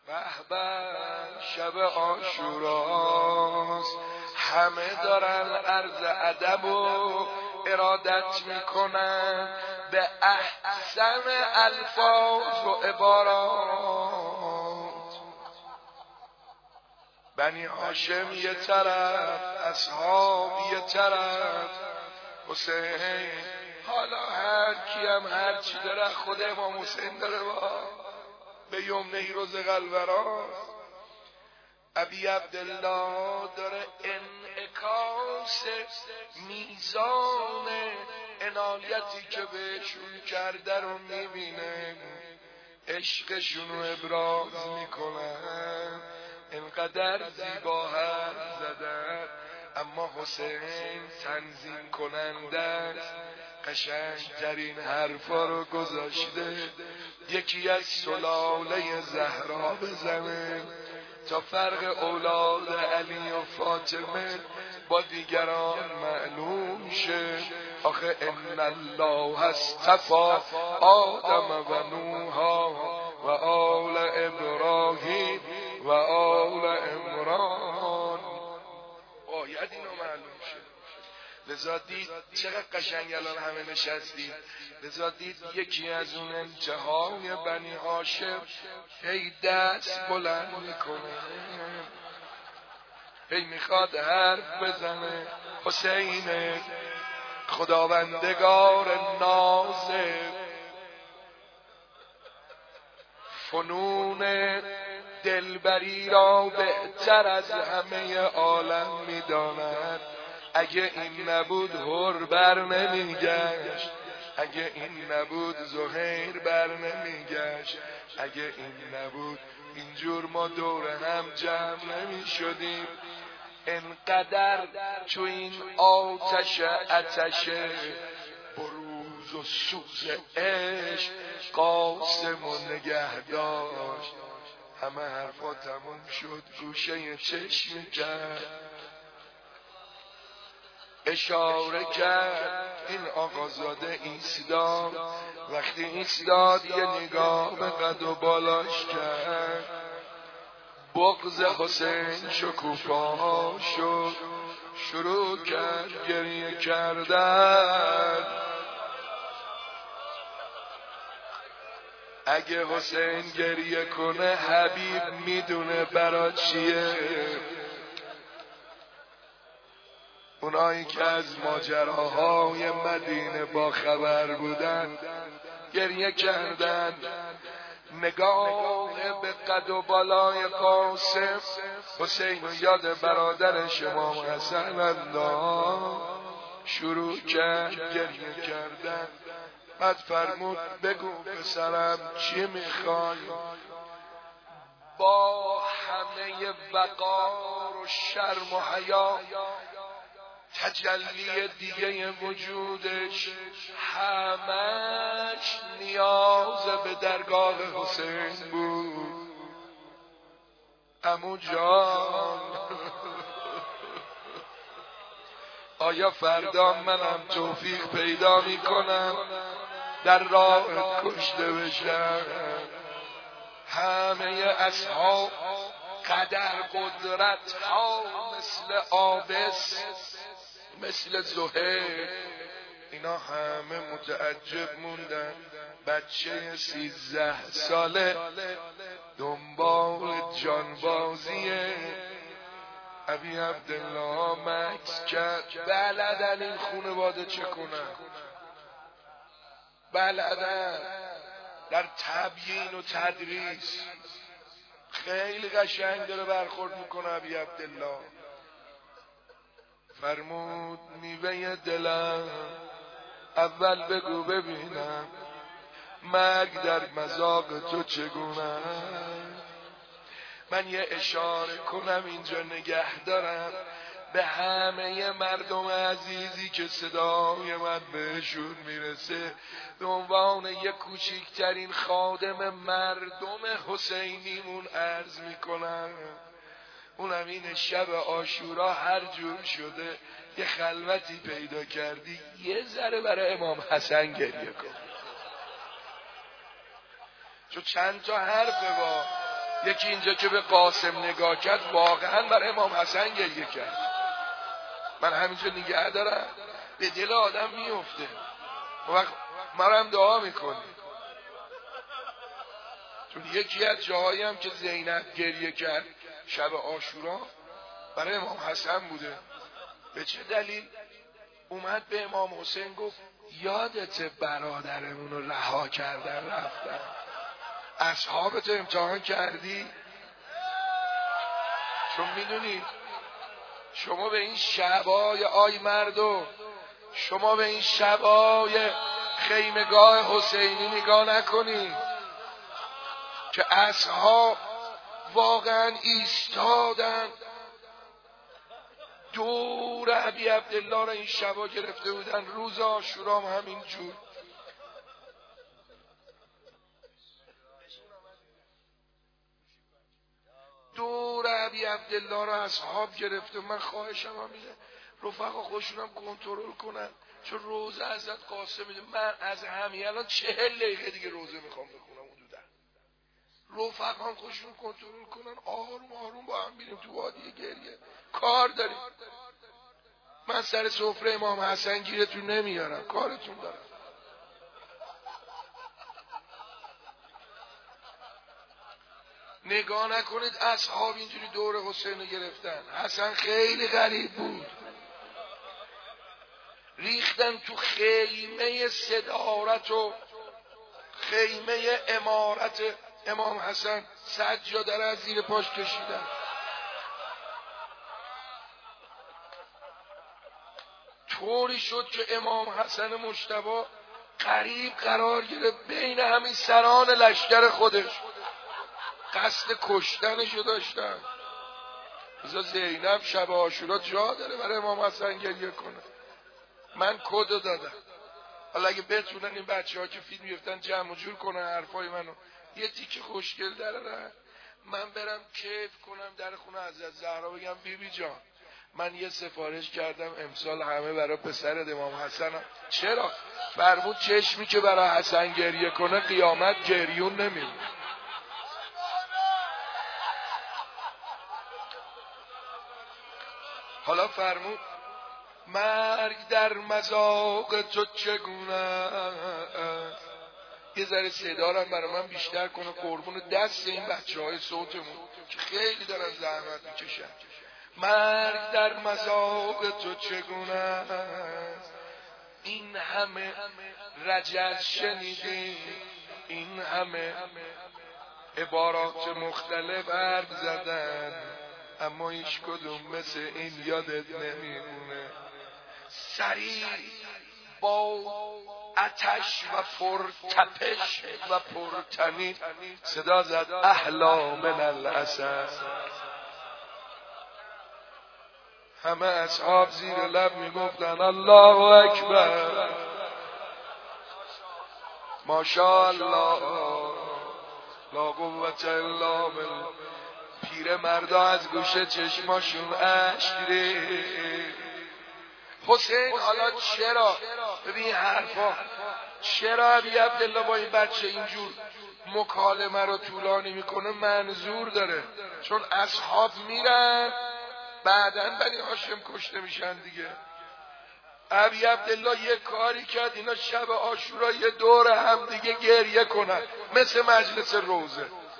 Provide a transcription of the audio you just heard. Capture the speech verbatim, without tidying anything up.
به به شب عاشوراست، همه دارن عرض ادب و ارادت میکنن به احسن الفاظ و عبارات. بنی هاشم یه طرف، اصحاب یه طرف، حسین حالا هر کیم هر چی داره خود امام حسین داره با به یمنه روز قلبران. ابی عبدالله داره انعکاس میزان عنایتی که بهشون کرده رو میبینه، عشقشون رو ابراز میکنن، انقدر زیبا حرف زدن. اما حسین تنظیم کننده است، قشنگترین حرفا رو گذاشته. یکی از سلاله زهرا بزنه تا فرق اولاد علی و فاطمه با دیگران معلوم شه. آخه ان الله اصطفى آدم و نوحا و آل ابراهیم و آل عمران. باید اینو معلوم شه. لذا دید چقدر قشنگ الان همه نشستید. لذا دید یکی از اون انتهای بنی هاشم هی دست بلند میکنه، هی میخواد حرف بزنه. حسین خداوندگار نازه، فنون دلبری را بهتر از همه عالم میداند. اگه این نبود هر بر نمیگشت، اگه این نبود زهیر بر نمیگشت، اگه این نبود اینجور ما دور هم جمع نمی شدیم. انقدر چو این آتش آتش بروز و سوز عشق قاسم و نگه داشت. همه حرفا تموم شد، گوشه چشم کرد، اشاره کرد این آقازاده ایستاد. وقتی ایستاد یه نگاه به قد و بالاش کرد، بغض حسین شکوفا شد، شروع کرد گریه کردن. اگه حسین گریه کنه حبیب میدونه برا چیه. اونایی که از ماجراهای مدینه با خبر بودن گریه کردن. نگاه به قد و بالای قاسم، حسین و یاد برادرش امام حسن انداخت، شروع کرد گریه کردن. بعد فرمود بگو پسرم چی میخوای؟ با همه وقار و شرم و حیا تجلی دیگه وجودش همش نیاز به درگاه حسین بود. عمو جان آیا فردا منم توفیق پیدا میکنم در راه کشته بشم؟ همه اصحاب قدر قدرت ها مثل آبس، مثل زهیر، اینا همه متعجب موندن. بچه سیزده ساله دنبال جانبازیه. ابی عبدالله مکس کرد. بلدن این خانواده چه کنن، بلدن در تبیین و تدریس خیلی قشنگ داره برخورد میکنه. ابی عبدالله فرمود میوه دلم اول بگو ببینم مرگ در مذاق تو چگونه. من یه اشاره کنم اینجا نگه دارم به همه مردم عزیزی که صدای من بهشون میرسه، به عنوان یک کوچکترین خادم مردم حسینیمون عرض میکنم. اونم این شب عاشورا هر جور شده یه خلوتی پیدا کردی، یه ذره برای امام حسن گریه کن. چون چند تا حرف با یکی اینجا که به قاسم نگاه کرد واقعا برای امام حسن گریه کرد. من همینجا نگه دارم، به دل آدم میفته. وقت من هم دعا میکنی. چون یکی از جاهایی هم که زینب گریه کرد شب عاشورا برای امام حسن بوده. به چه دلیل؟ اومد به امام حسین گفت یادت برادرمون رو رها کردن رفتن، اصحابتو امتحان کردی؟ چون میدونی شما به این شبای آی مردم، شما به این شبای خیمگاه حسینی نگاه نکنی که اصحاب واقعا ایستادن دور ابی عبدالله را این شبا گرفته بودن. روز عاشورا هم همین جور. دور ابی عبدالله را اصحاب گرفته. من خواهشم همینه رفقا خودشونم کنترل کنن، چون روزه حضرت قاسم میده. من از همین الان چهل دقیقه دیگه روزه میخوام بخونم حدودا. رفقا خودشون کنترل کنن، آروم آروم با هم بریم تو وادی گریه. کار داریم. من سر سفره امام حسن گیرتون نمیارم، کارتون دارم. نگاه نکنید اصحاب اینجوری دور حسین رو گرفتن. حسن خیلی غریب بود. ریختن تو خیمه صدارت و خیمه امارت امام حسن، سجاده را از زیر پاش کشیدن. طوری شد که امام حسن مجتبی قریب قرار گرفت بین همین سران لشکر خودش. قصد کشتنشو داشتن. بذار زینب شب عاشورا جا داره برای امام حسن گریه کنه. من کدو دادم. حالا اگه بتونن این بچه ها که فیلم میفتن جمع و جور کنن حرفای منو یه تیکه خوشگل دارن، من برم کیف کنم در خونه حضرت زهرا بگم بی بی جان من یه سفارش کردم امسال همه برای پسر امام حسن. چرا؟ فرمود چشمی که برای حسن گریه کنه قیامت گریون نمیمونه. حالا فرمود مرگ در مذاق تو چگونه. یه ذره صدارم برای من بیشتر کنه قربون دست این بچه های صوتمون که خیلی دارن زحمت میکشن. مرگ در مذاق تو چگونه، این همه رجز شنیدی، این همه عبارات مختلف حرف زدن، اما هیچ کدوم مثل این یادت نمیمونه. سریع با آتش و پرتپش و پرتنین صدا زد احلا من الاسد. همه اصحاب زیر لب میگفتن الله اکبر ماشاءالله لا قوت الا بالله. پیر مردا از گوشه چشماشون اشک ریخت. حسین حالا چرا ببین حرفا چرا ابی عبدالله با این بچه اینجور مکالمه رو طولانی میکنه؟ منظور داره، چون اصحاب میرن بعداً بنی هاشم کشته میشن دیگه. ابی عبدالله یه کاری کرد اینا شب عاشورا یه دور هم دیگه گریه کنن مثل مجلس روزه.